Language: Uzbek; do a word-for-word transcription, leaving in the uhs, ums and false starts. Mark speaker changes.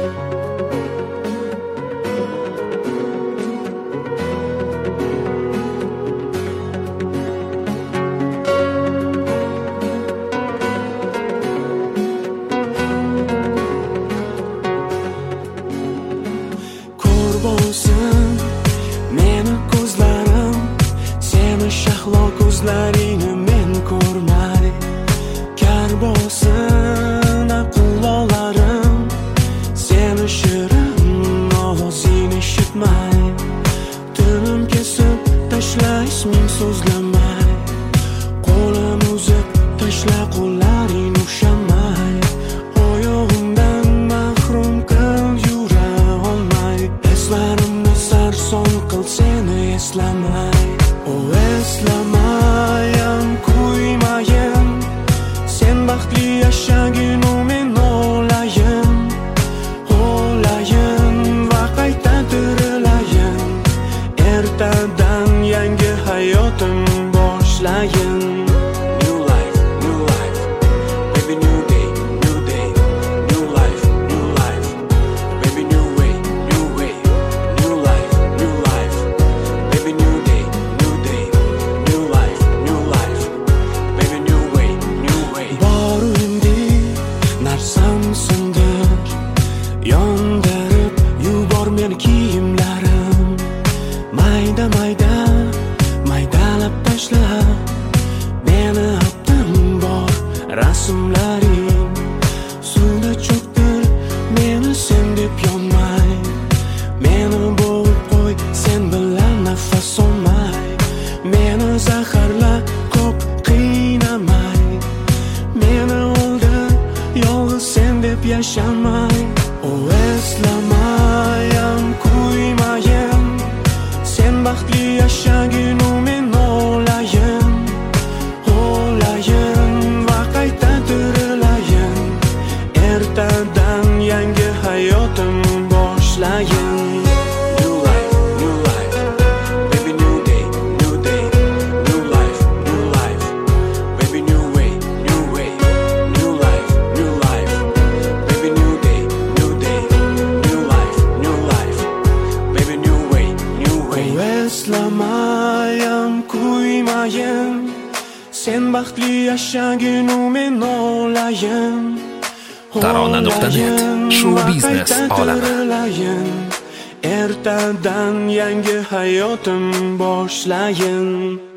Speaker 1: shahlo ko'zlaringni men ko'rmay, kar bo'lsin aqllarim, seni shirin ovozingni eshitmay, tilim kesib tashla isming so'zlamay, qo'lim uzib tashla qo'llaring ushamay, oyog'imdan mahrum qil yura olmay, eslarimni sarson qil seni eslamay. O eslamayam kuymayin, sen baxtli yashagin u men o'layin, o'layin va qayta tirilayin, ertadan yangi hayotim boshlayin. New life, new life, baby new day, new day, new life, new life, baby new way, new way, new life, new life, baby new day. Samsundir yondirib yubor meni kiyimlarim, mayda mayda maydalab tashla meni haftam bor rasmlaring, suvda cho'ktir meni sen deb yonmay, meni bo'g'ib qo'y sen bilan nafas olmay, meni zaharla ko'p qiynamay, meni yolg'iz sen deb yashamay. O eslamayam kuymayin, sen baxtli yashagin u men o'layin, o'layin va qayta tirilayin, ertadan yangi hayotim boshlayin. Eslamayam kuymayin, sen baxtli yashagin u men o'layin,
Speaker 2: Tarona nuqta net show biznes olami.
Speaker 1: Ertadan yangi hayotim boshlayin.